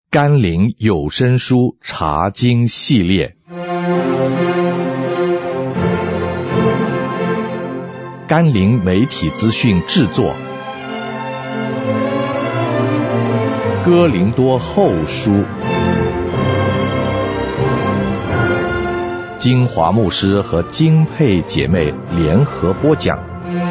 甘霖有声书查经系列，甘霖媒体资讯制作，哥林多后书，金华牧师和金佩姐妹联合播讲。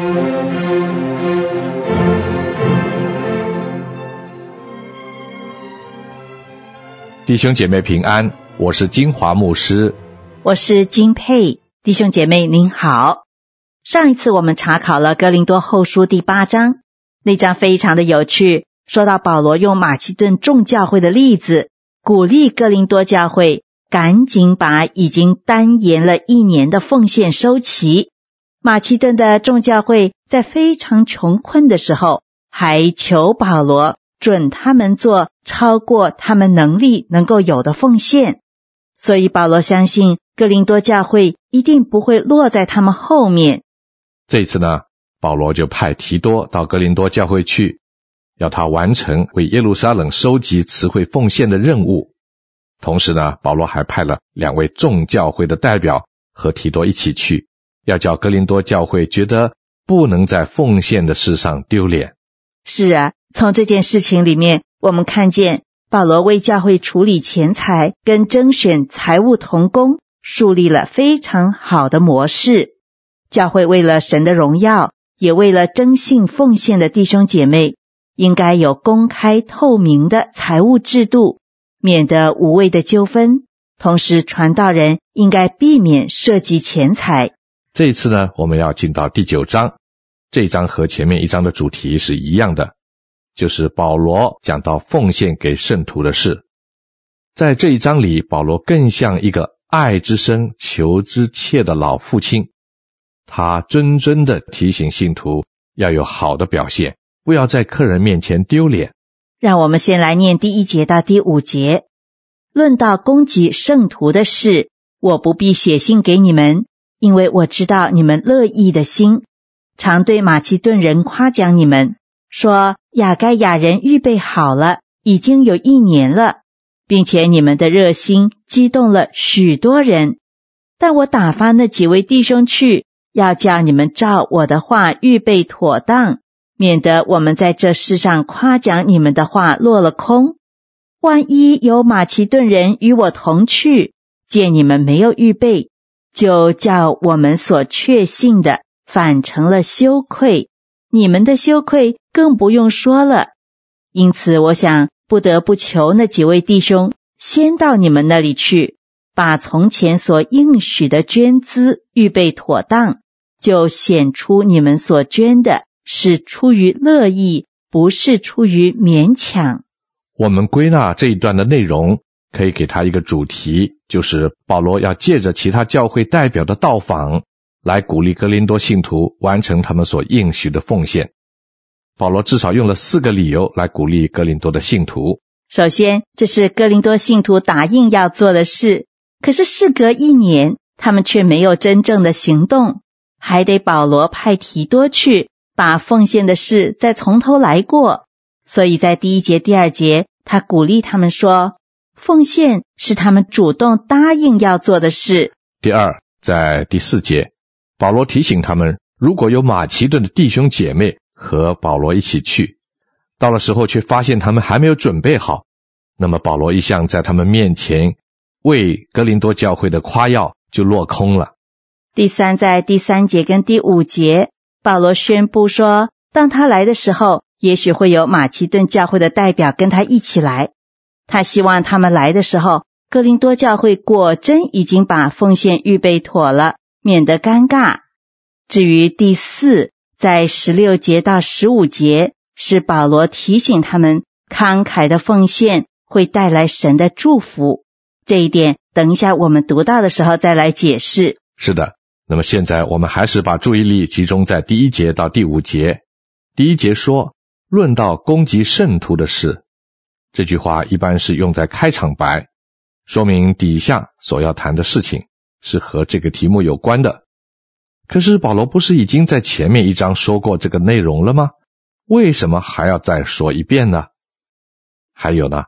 弟兄姐妹平安，我是金华牧师， 我是金佩。弟兄姐妹您好。上一次我们查考了哥林多后书第8章，那章非常的有趣，说到保罗用马其顿众教会的例子，鼓励哥林多教会赶紧把已经单延了1年的奉献收齐。马其顿的众教会在非常穷困的时候，还求保罗准他们做超过他们能力能够有的奉献，所以保罗相信哥林多教会一定不会落在他们后面。 这一次呢，保罗就派提多到哥林多教会去，要他完成为耶路撒冷收集慈惠奉献的任务。同时呢，保罗还派了2位众教会的代表和提多一起去，要叫哥林多教会觉得不能在奉献的事上丢脸。 是啊，从这件事情里面，我们看见保罗为教会处理钱财跟甄选财务同工，树立了非常好的模式。教会为了神的荣耀，也为了真信奉献的弟兄姐妹，应该有公开透明的财务制度，免得无谓的纠纷。同时传道人应该避免涉及钱财。 这一次呢，我们要进到第9章，这一章和前面1章的主题是一样的，就是保罗讲到奉献给圣徒的事。在这一章里，保罗更像一个爱之深求之切的老父亲，他谆谆地提醒信徒要有好的表现，不要在客人面前丢脸。 让我们先来念第1节到第5节。论到攻击圣徒的事，我不必写信给你们，因为我知道你们乐意的心，常对马其顿人夸奖你们，说亚该亚人预备好了，已经有1年了，并且你们的热心激动了许多人。但我打发那几位弟兄去，要叫你们照我的话预备妥当，免得我们在这世上夸奖你们的话落了空。万一有马其顿人与我同去，见你们没有预备，就叫我们所确信的反成了羞愧，你们的羞愧更不用说了。因此我想不得不求那几位弟兄先到你们那里去，把从前所应许的捐资预备妥当，就显出你们所捐的是出于乐意，不是出于勉强。 我们归纳这一段的内容，可以给他一个主题，就是保罗要借着其他教会代表的到访，来鼓励哥林多信徒完成他们所应许的奉献。保罗至少用了4个理由来鼓励哥林多的信徒。 首先，这是哥林多信徒答应要做的事，可是事隔1年，他们却没有真正的行动，还得保罗派提多去，把奉献的事再从头来过。所以在第1节、第2节，他鼓励他们说，奉献是他们主动答应要做的事。 第二，在第4节，保罗提醒他们，如果有马其顿的弟兄姐妹和保罗一起去，到了时候却发现他们还没有准备好，那么保罗一向在他们面前为哥林多教会的夸耀就落空了。 第3，在第3节跟第5节，保罗宣布说，当他来的时候，也许会有马其顿教会的代表跟他一起来。他希望他们来的时候，哥林多教会果真已经把奉献预备妥了，免得尴尬。至于第4，在16节到15节，是保罗提醒他们，慷慨的奉献会带来神的祝福。这一点等一下我们读到的时候再来解释。 是的，那么现在我们还是把注意力集中在第1节到第5节。第1节说，论到攻击圣徒的事，这句话一般是用在开场白，说明底下所要谈的事情是和这个题目有关的。可是保罗不是已经在前面1章说过这个内容了吗？为什么还要再说一遍呢？还有呢，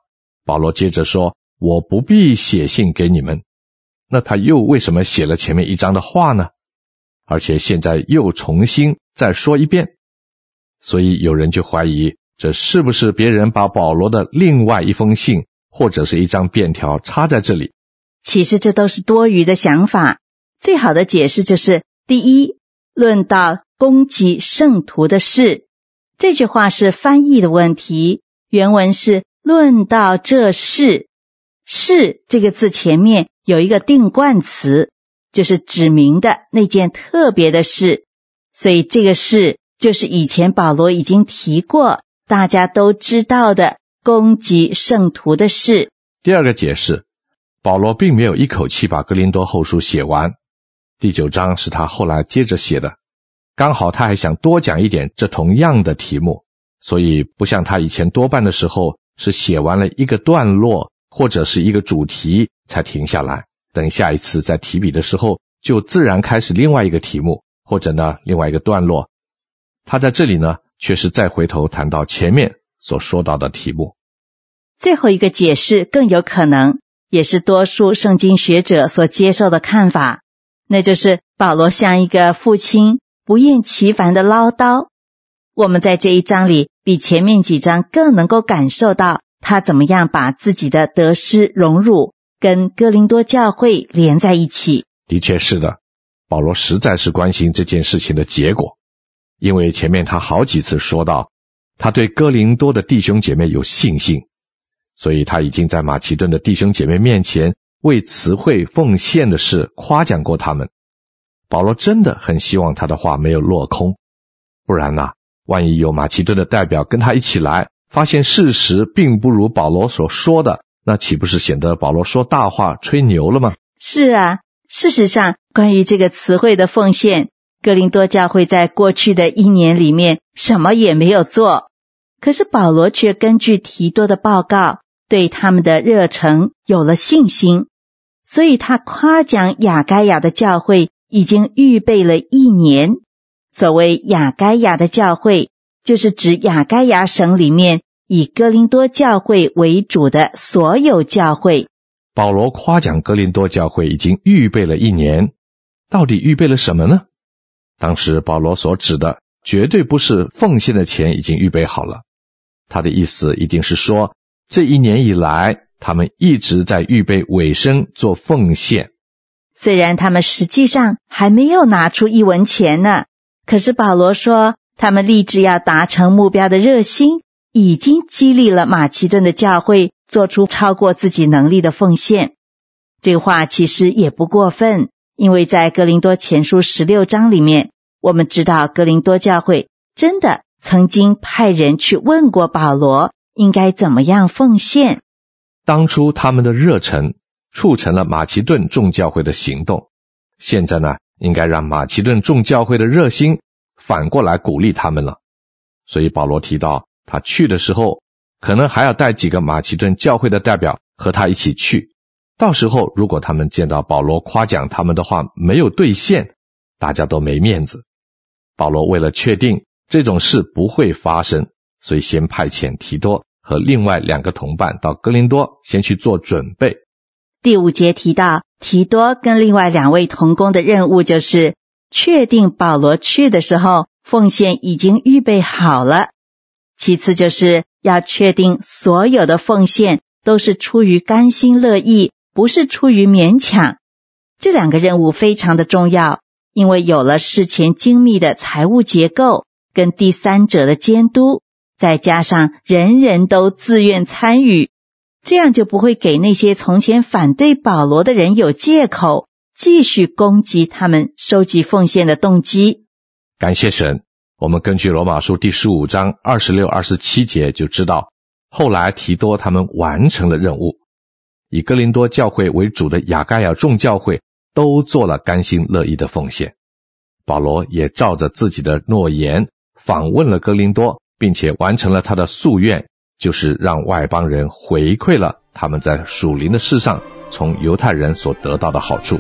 保罗接着说，我不必写信给你们。那他又为什么写了前面一章的话呢？而且现在又重新再说一遍。所以有人就怀疑，这是不是别人把保罗的另外一封信或者是一张便条插在这里？ 其实这都是多余的想法。最好的解释就是，第一，论到攻击圣徒的事，这句话是翻译的问题，原文是论到这事。事这个字前面有一个定冠词，就是指明的那件特别的事，所以这个事就是以前保罗已经提过，大家都知道的攻击圣徒的事。 第二个解释，保罗并没有一口气把哥林多后书写完，第9章是他后来接着写的，刚好他还想多讲一点这同样的题目，所以不像他以前多半的时候是写完了一个段落或者是一个主题才停下来，等下一次在提笔的时候就自然开始另外一个题目，或者呢另外一个段落。他在这里呢却是再回头谈到前面所说到的题目。 最后一个解释更有可能，也是多数圣经学者所接受的看法，那就是保罗像一个父亲不厌其烦的唠叨。我们在这一章里比前面几章更能够感受到他怎么样把自己的得失荣辱跟哥林多教会连在一起。 的确是的，保罗实在是关心这件事情的结果，因为前面他好几次说到他对哥林多的弟兄姐妹有信心，所以他已经在马其顿的弟兄姐妹面前为慈惠奉献的事夸奖过他们。保罗真的很希望他的话没有落空，不然万一有马其顿的代表跟他一起来，发现事实并不如保罗所说的，那岂不是显得保罗说大话吹牛了吗？ 是啊，事实上关于这个慈惠的奉献，哥林多教会在过去的1年里面什么也没有做，可是保罗却根据提多的报告对他们的热诚有了信心，所以他夸奖亚该亚的教会已经预备了1年。所谓亚该亚的教会，就是指亚该亚省里面以哥林多教会为主的所有教会。 保罗夸奖哥林多教会已经预备了1年，到底预备了什么呢？当时保罗所指的绝对不是奉献的钱已经预备好了，他的意思一定是说，这1年以来他们一直在预备委身做奉献。 虽然他们实际上还没有拿出1文钱呢，可是保罗说他们立志要达成目标的热心已经激励了马其顿的教会做出超过自己能力的奉献。这个话其实也不过分，因为在哥林多前书16章里面，我们知道哥林多教会真的曾经派人去问过保罗应该怎么样奉献。 当初他们的热忱促成了马其顿众教会的行动，现在呢应该让马其顿众教会的热心反过来鼓励他们了。所以保罗提到他去的时候可能还要带几个马其顿教会的代表和他一起去，到时候如果他们见到保罗夸奖他们的话没有兑现，大家都没面子。保罗为了确定这种事不会发生，所以先派遣提多和另外2个同伴到哥林多先去做准备。 第5节提到提多跟另外2位同工的任务就是确定保罗去的时候奉献已经预备好了，其次就是要确定所有的奉献都是出于甘心乐意，不是出于勉强。这2个任务非常的重要，因为有了事前精密的财务结构跟第三者的监督，再加上人人都自愿参与，这样就不会给那些从前反对保罗的人有借口，继续攻击他们收集奉献的动机。 感谢神，我们根据罗马书第15章26、27节就知道，后来提多他们完成了任务，以哥林多教会为主的亚该亚众教会都做了甘心乐意的奉献。保罗也照着自己的诺言访问了哥林多，并且完成了他的夙愿，就是让外邦人回馈了他们在属灵的事上从犹太人所得到的好处。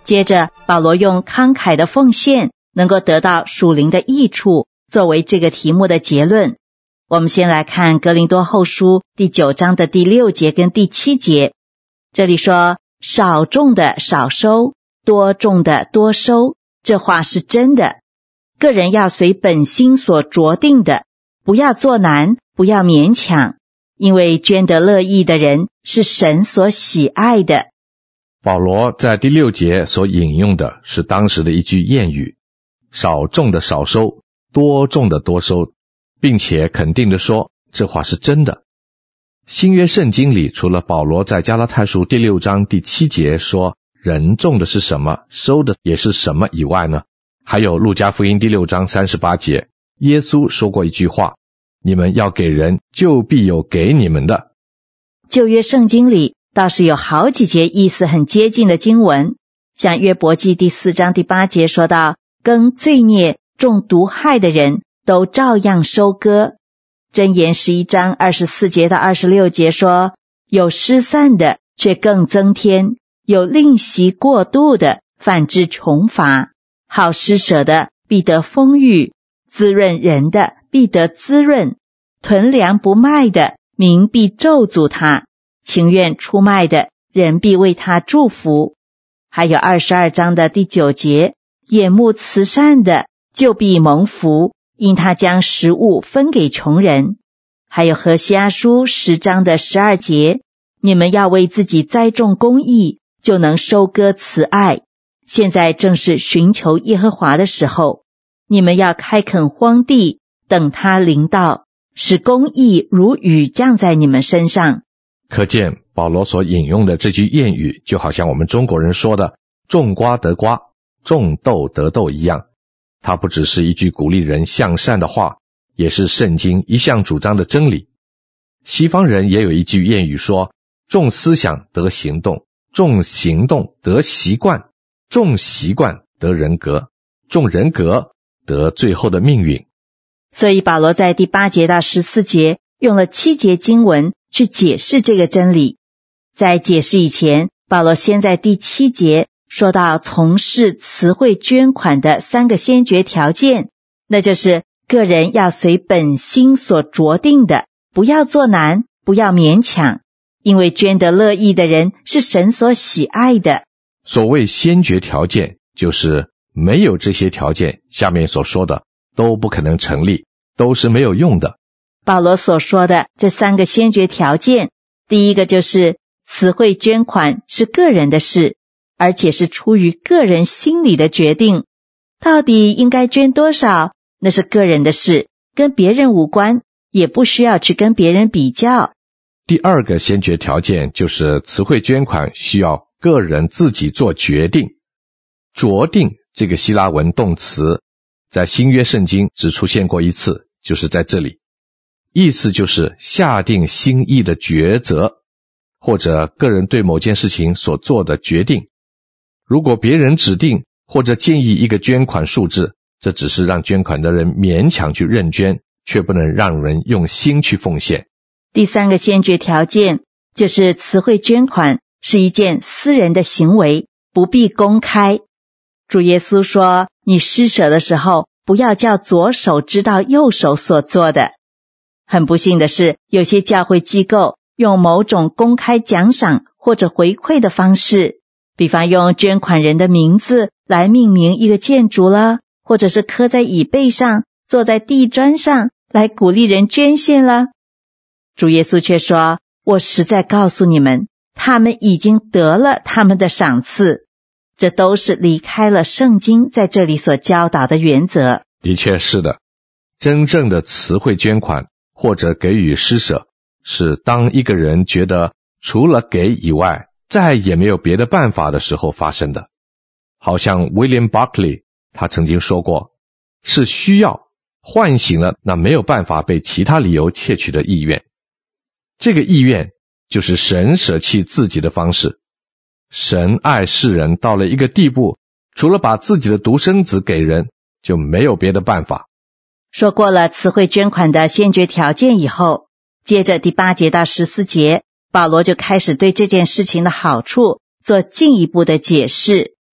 接着保罗用慷慨的奉献能够得到属灵的益处作为这个题目的结论。我们先来看哥林多后书第9章的第6节跟第7节，这里说少种的少收，多种的多收，这话是真的。个人要随本心所酌定的，不要做难，不要勉强，因为捐得乐意的人是神所喜爱的。 保罗在第6节所引用的是当时的一句谚语，少种的少收，多种的多收，并且肯定地说这话是真的。新约圣经里除了保罗在加拉太书第6章第7节说人种的是什么，收的也是什么以外呢，还有路加福音第6章38节，耶稣说过一句话，你们要给人，就必有给你们的。 旧约圣经里倒是有好几节意思很接近的经文，像约伯记第4章第8节说到，耕罪孽种毒害的人都照样收割。箴言11章24节到26节说，有失散的却更增添，有吝惜过度的反之穷乏，好施舍的必得丰裕，滋润人的必得滋润，囤粮不卖的民必咒诅他，情愿出卖的人必为他祝福。还有22章的第9节，眼目慈善的就必蒙福，因他将食物分给穷人。还有何西阿书10章的12节，你们要为自己栽种公义，就能收割慈爱。现在正是寻求耶和华的时候，你们要开垦荒地，等他临到，使公义如雨降在你们身上。 可见保罗所引用的这句谚语，就好像我们中国人说的种瓜得瓜，种豆得豆一样，它不只是一句鼓励人向善的话，也是圣经一向主张的真理。西方人也有一句谚语说，种思想得行动，种行动得习惯，种习惯得人格，种人格得最后的命运。 所以保罗在第8节到14节用了7节经文去解释这个真理。在解释以前，保罗先在第7节说到从事慈惠捐款的3个先决条件，那就是个人要随本心所酌定的，不要做难，不要勉强，因为捐得乐意的人是神所喜爱的。 所谓先决条件，就是没有这些条件，下面所说的都不可能成立，都是没有用的。 保罗所说的这3个先决条件，第一个就是慈惠捐款是个人的事，而且是出于个人心里的决定，到底应该捐多少，那是个人的事，跟别人无关，也不需要去跟别人比较。 第二个先决条件就是慈惠捐款需要个人自己做决定。酌定这个希腊文动词在新约圣经只出现过一次，就是在这里，意思就是下定心意的抉择，或者个人对某件事情所做的决定。如果别人指定或者建议一个捐款数字，这只是让捐款的人勉强去认捐，却不能让人用心去奉献。 第3个先决条件就是慈惠捐款是一件私人的行为，不必公开。主耶稣说，你施舍的时候，不要叫左手知道右手所做的。很不幸的是，有些教会机构用某种公开奖赏或者回馈的方式，比方用捐款人的名字来命名一个建筑了，或者是刻在椅背上，坐在地砖上来鼓励人捐献了。主耶稣却说，我实在告诉你们，他们已经得了他们的赏赐。这都是离开了圣经在这里所教导的原则。 的确是的，真正的慈惠捐款或者给予施舍，是当一个人觉得除了给以外再也没有别的办法的时候发生的。好像 William Barclay 他曾经说过，是需要唤醒了那没有办法被其他理由窃取的意愿。这个意愿就是神舍弃自己的方式。神爱世人到了一个地步，除了把自己的独生子给人，就没有别的办法。 说过了慈惠捐款的先决条件以后，接着第8节到14节，保罗就开始对这件事情的好处做进一步的解释。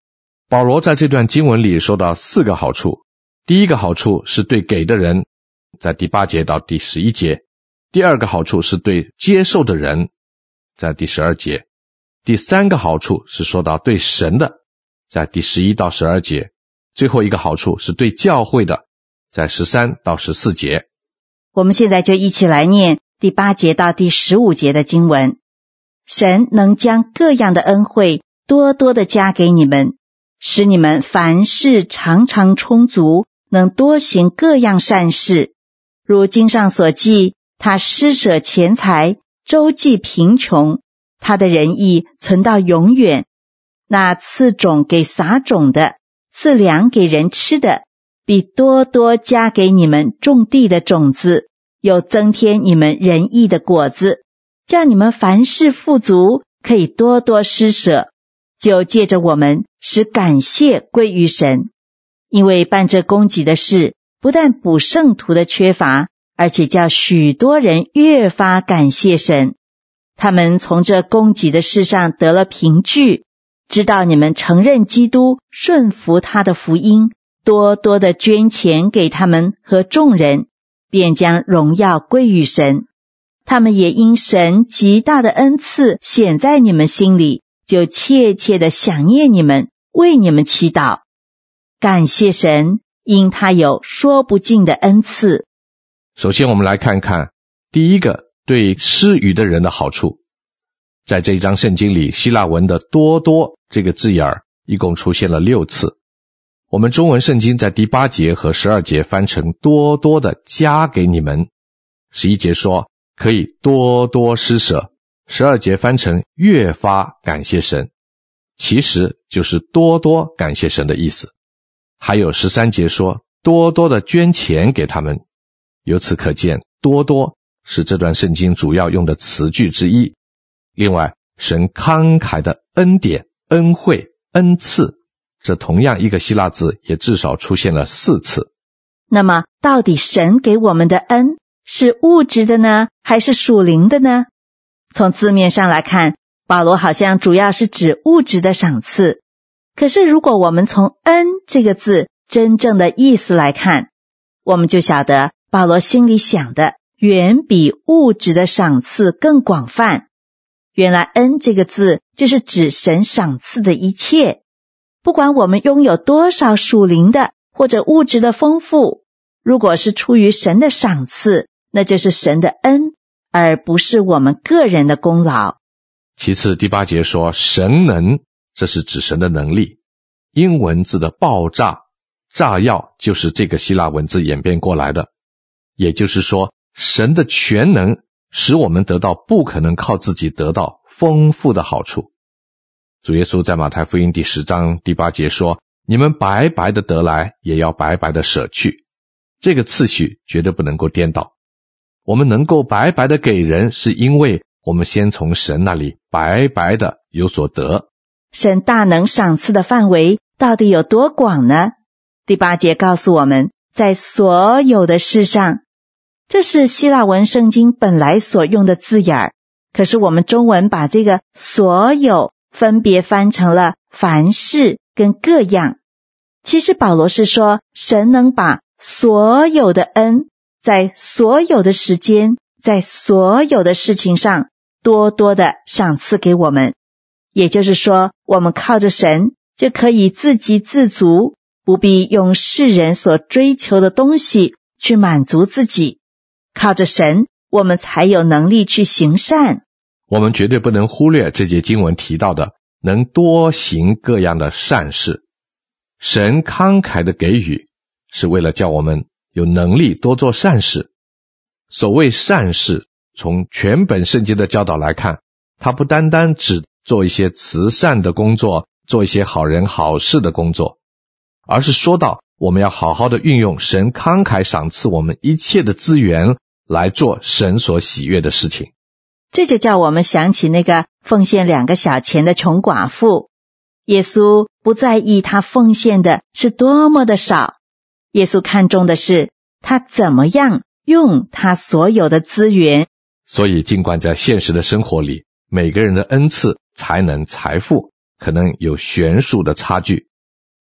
保罗在这段经文里说到4个好处。第一个好处是对给的人，在第8节到第11节。第二个好处是对接受的人，在第12节。第3个好处是说到对神的，在第11到12节。最后一个好处是对教会的，在13到14节。 我们现在就一起来念第8节到第15节的经文。神能将各样的恩惠多多的加给你们，使你们凡事常常充足，能多行各样善事。如经上所记，他施舍钱财，周济贫穷，他的仁义存到永远。那赐种给撒种的，赐粮给人吃的，必多多加给你们种地的种子，又增添你们仁义的果子，叫你们凡事富足，可以多多施舍，就借着我们使感谢归于神。因为办这供给的事，不但补圣徒的缺乏，而且叫许多人越发感谢神。他们从这供给的事上得了凭据，知道你们承认基督，顺服他的福音，多多的捐钱给他们和众人，便将荣耀归于神。他们也因神极大的恩赐显在你们心里，就切切的想念你们，为你们祈祷。感谢神，因他有说不尽的恩赐。 首先我们来看看第一个对施予的人的好处。在这一章圣经里，希腊文的多多这个字眼一共出现了6次。我们中文圣经在第8节和12节翻成多多的加给你们，11节说可以多多施舍，12节翻成越发感谢神，其实就是多多感谢神的意思。还有13节说多多的捐钱给他们，由此可见多多是这段圣经主要用的词句之一。另外，神慷慨的恩典、恩惠、恩赐，这同样一个希腊字也至少出现了4次。 那么到底神给我们的恩是物质的呢，还是属灵的呢？从字面上来看，保罗好像主要是指物质的赏赐。可是如果我们从恩这个字真正的意思来看，我们就晓得保罗心里想的远比物质的赏赐更广泛。原来恩这个字就是指神赏赐的一切，不管我们拥有多少属灵的或者物质的丰富，如果是出于神的赏赐，那就是神的恩，而不是我们个人的功劳。 其次第8节说神能，这是指神的能力。英文字的爆炸、炸药就是这个希腊文字演变过来的，也就是说神的全能使我们得到不可能靠自己得到丰富的好处。主耶稣在马太福音第10章第8节说，你们白白的得来，也要白白的舍去。这个次序绝对不能够颠倒。我们能够白白的给人，是因为我们先从神那里白白的有所得。 神大能赏赐的范围到底有多广呢？第8节告诉我们，在所有的事上，这是希腊文圣经本来所用的字眼，可是我们中文把这个所有分别翻成了凡事跟各样。其实保罗是说，神能把所有的恩，在所有的时间，在所有的事情上多多的赏赐给我们。也就是说，我们靠着神就可以自给自足，不必用世人所追求的东西去满足自己。靠着神，我们才有能力去行善。 我们绝对不能忽略这节经文提到的能多行各样的善事。神慷慨的给予是为了叫我们有能力多做善事。所谓善事，从全本圣经的教导来看，它不单单只做一些慈善的工作，做一些好人好事的工作，而是说到我们要好好的运用神慷慨赏赐我们一切的资源来做神所喜悦的事情。 这就叫我们想起那个奉献2个小钱的穷寡妇。耶稣不在意他奉献的是多么的少，耶稣看重的是他怎么样用他所有的资源。 所以尽管在现实的生活里，每个人的恩赐、才能、财富可能有悬殊的差距，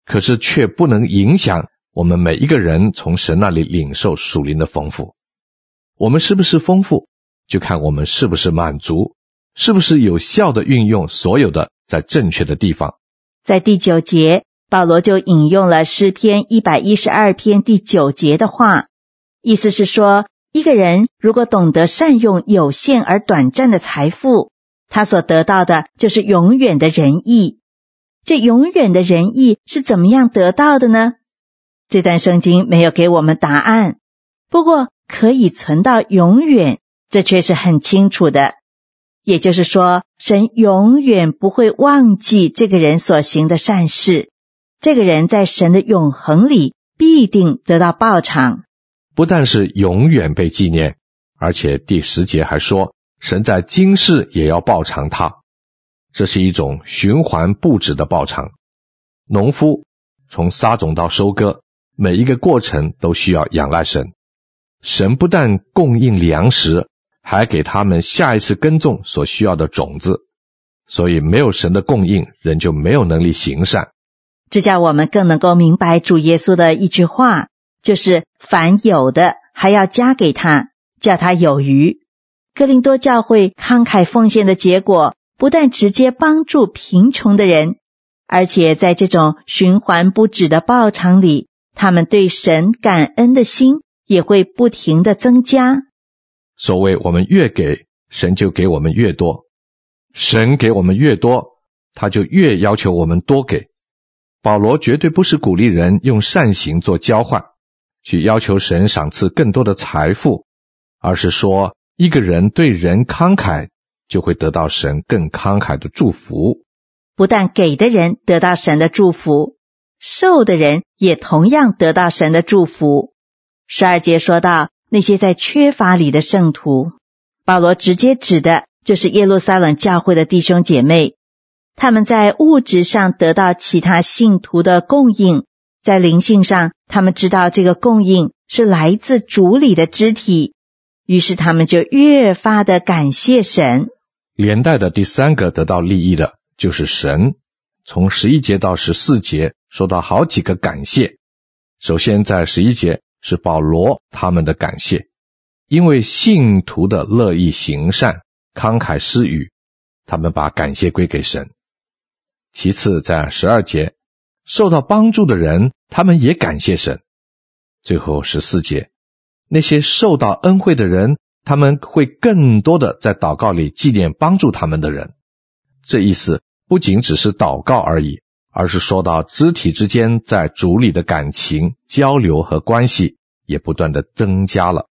可是却不能影响我们每一个人从神那里领受属灵的丰富。我们是不是丰富，就看我们是不是满足，是不是有效的运用所有的在正确的地方。 在第9节，保罗就引用了诗篇112篇第9节的话，意思是说，一个人如果懂得善用有限而短暂的财富，他所得到的就是永远的仁义。这永远的仁义是怎么样得到的呢？这段圣经没有给我们答案，不过可以存到永远，这却是很清楚的。也就是说，神永远不会忘记这个人所行的善事，这个人在神的永恒里必定得到报偿。 不但是永远被纪念，而且第10节还说，神在今世也要报偿他。这是一种循环不止的报偿。农夫从撒种到收割，每一个过程都需要仰赖神。神不但供应粮食，还给他们下一次耕种所需要的种子。所以没有神的供应，人就没有能力行善。 这叫我们更能够明白主耶稣的一句话，就是凡有的还要加给他，叫他有余。哥林多教会慷慨奉献的结果，不但直接帮助贫穷的人，而且在这种循环不止的报偿里，他们对神感恩的心也会不停地增加。 所谓我们越给，神就给我们越多。神给我们越多，他就越要求我们多给。保罗绝对不是鼓励人用善行做交换，去要求神赏赐更多的财富，而是说一个人对人慷慨，就会得到神更慷慨的祝福。 不但给的人得到神的祝福，受的人也同样得到神的祝福。12节说到那些在缺乏里的圣徒，保罗直接指的就是耶路撒冷教会的弟兄姐妹，他们在物质上得到其他信徒的供应，在灵性上他们知道这个供应是来自主里的肢体，于是他们就越发的感谢神。 连带的第3个得到利益的就是神。从11节到14节说到好几个感谢。首先在11节是保罗他们的感谢，因为信徒的乐意行善，慷慨施予，他们把感谢归给神。其次在12节，受到帮助的人，他们也感谢神。最后14节，那些受到恩惠的人，他们会更多的在祷告里纪念帮助他们的人。这意思不仅只是祷告而已，而是说到肢体之间在主里的感情、交流和关系也不断的增加了。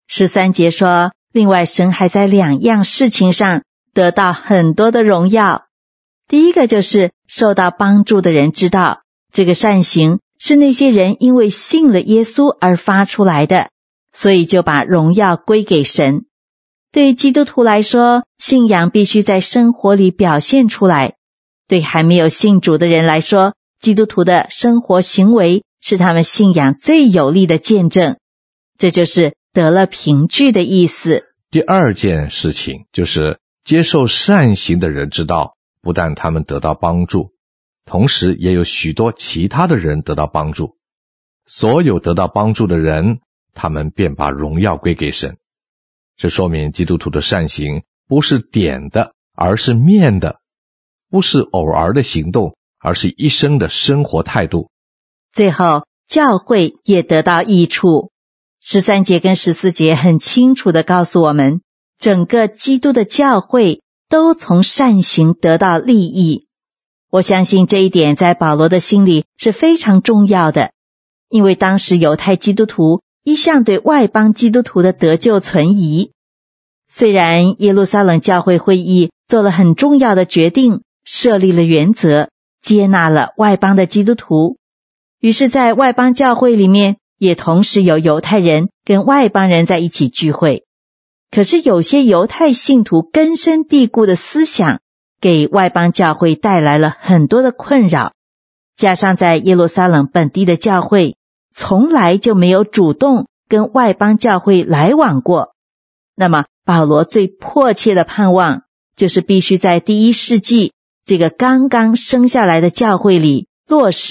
13节说，另外神还在2样事情上得到很多的荣耀。第一个就是受到帮助的人知道，这个善行是那些人因为信了耶稣而发出来的，所以就把荣耀归给神。对基督徒来说，信仰必须在生活里表现出来。对还没有信主的人来说，基督徒的生活行为是他们信仰最有力的见证。这就是得了凭据的意思。 第2件事情就是接受善行的人知道，不但他们得到帮助，同时也有许多其他的人得到帮助。所有得到帮助的人，他们便把荣耀归给神。这说明基督徒的善行不是点的，而是面的，不是偶尔的行动，而是一生的生活态度。 最后，教会也得到益处。13节跟14节很清楚地告诉我们，整个基督的教会都从善行得到利益。我相信这一点在保罗的心里是非常重要的，因为当时犹太基督徒一向对外邦基督徒的得救存疑。虽然耶路撒冷教会会议做了很重要的决定，设立了原则，接纳了外邦的基督徒，于是在外邦教会里面也同时有犹太人跟外邦人在一起聚会。可是有些犹太信徒根深蒂固的思想给外邦教会带来了很多的困扰，加上在耶路撒冷本地的教会从来就没有主动跟外邦教会来往过。那么保罗最迫切的盼望就是必须在第1世纪这个刚刚生下来的教会里落实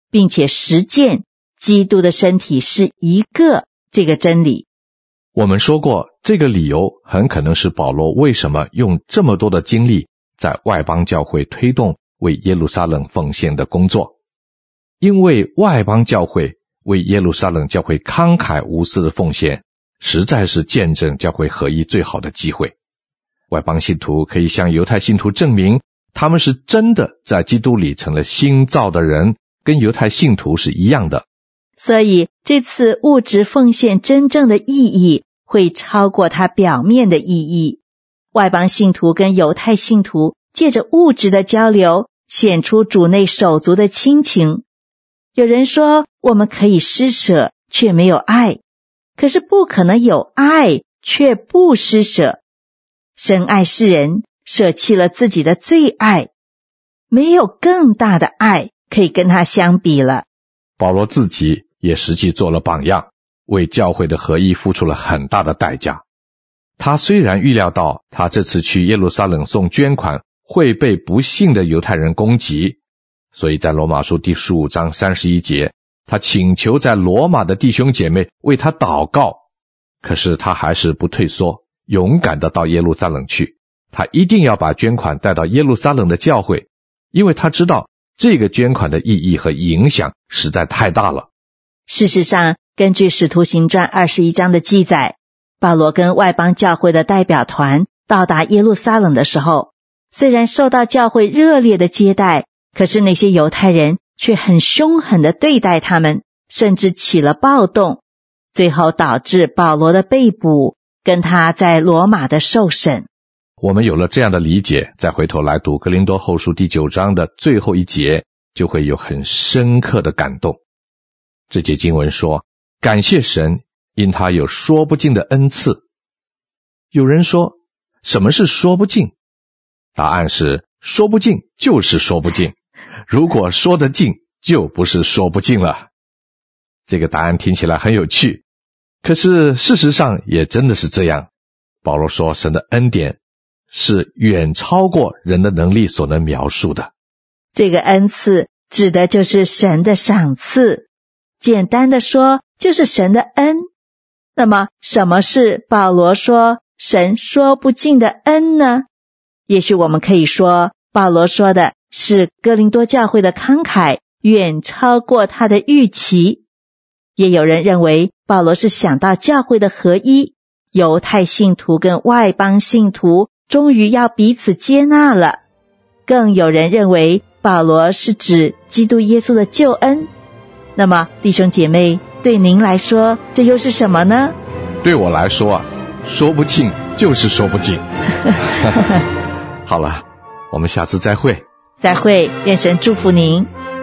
并且实践基督的身体是一个这个真理。 我们说过，这个理由很可能是保罗为什么用这么多的精力在外邦教会推动为耶路撒冷奉献的工作。因为外邦教会为耶路撒冷教会慷慨无私的奉献，实在是见证教会合一最好的机会。外邦信徒可以向犹太信徒证明，他们是真的在基督里成了新造的人，跟犹太信徒是一样的。 所以这次物质奉献真正的意义会超过它表面的意义。外邦信徒跟犹太信徒借着物质的交流，显出主内手足的亲情。有人说，我们可以施舍，却没有爱，可是不可能有爱，却不施舍。神爱世人，舍弃了自己的最爱，没有更大的爱可以跟他相比了。 保罗自己也实际做了榜样，为教会的合一付出了很大的代价。他虽然预料到他这次去耶路撒冷送捐款会被不信的犹太人攻击，所以在罗马书第15章31节，他请求在罗马的弟兄姐妹为他祷告。可是他还是不退缩，勇敢地到耶路撒冷去。他一定要把捐款带到耶路撒冷的教会，因为他知道这个捐款的意义和影响实在太大了。 事实上，根据使徒行传21章的记载，保罗跟外邦教会的代表团到达耶路撒冷的时候，虽然受到教会热烈的接待，可是那些犹太人却很凶狠地对待他们，甚至起了暴动，最后导致保罗的被捕，跟他在罗马的受审。 我们有了这样的理解，再回头来读哥林多后书第9章的最后一节，就会有很深刻的感动。这节经文说，感谢神，因他有说不尽的恩赐。有人说，什么是说不尽？答案是，说不尽就是说不尽，如果说得尽，就不是说不尽了。这个答案听起来很有趣，可是事实上也真的是这样。保罗说，神的恩典是远超过人的能力所能描述的。 这个恩赐指的就是神的赏赐，简单的说就是神的恩。那么什么是保罗说神说不尽的恩呢？也许我们可以说，保罗说的是哥林多教会的慷慨远超过他的预期。也有人认为保罗是想到教会的合一，犹太信徒跟外邦信徒终于要彼此接纳了。更有人认为保罗是指基督耶稣的救恩。那么弟兄姐妹，对您来说这又是什么呢？ 对我来说啊，说不尽就是说不尽。好了，我们下次再会。 再会，愿神祝福您。